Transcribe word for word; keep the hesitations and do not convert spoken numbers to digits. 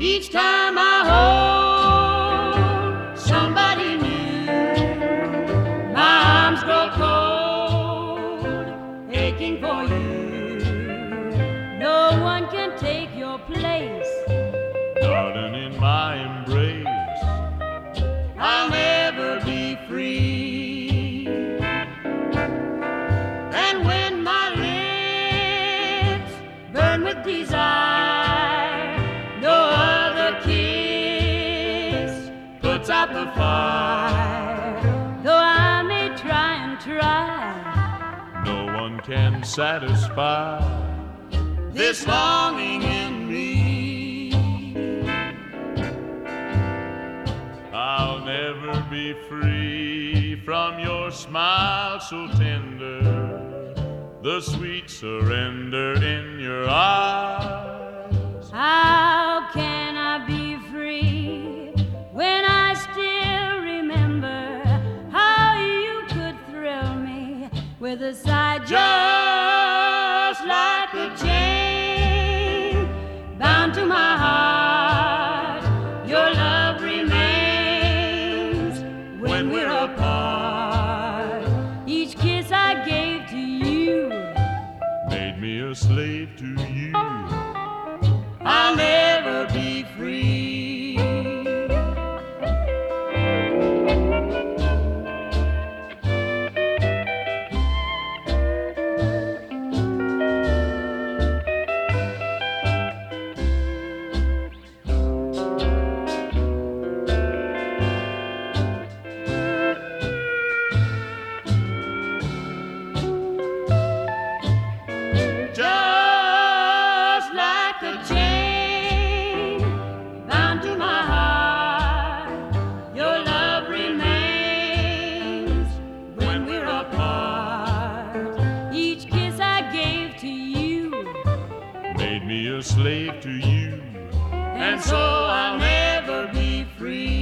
Each time I hold somebody new, my arms grow cold, aching for you. No one can take your place, darling, in my embrace. I'll never be free. And when my lips burn with desire, no other kiss puts out the fire. Though I may try and try, No one can satisfy this longing in me. I'll never be free from your smile so tender, the sweet surrender in your eyes. How can I be free when I still remember how you could thrill me with a sigh just like a chain bound to my heart? Your love remains when we're apart. Each kiss I gave to you Made me a slave to you. I'll never be free. Just like a chain bound to my heart, your love remains when we're apart. Each kiss I gave to you Made me a slave to you. and so I'll never be free.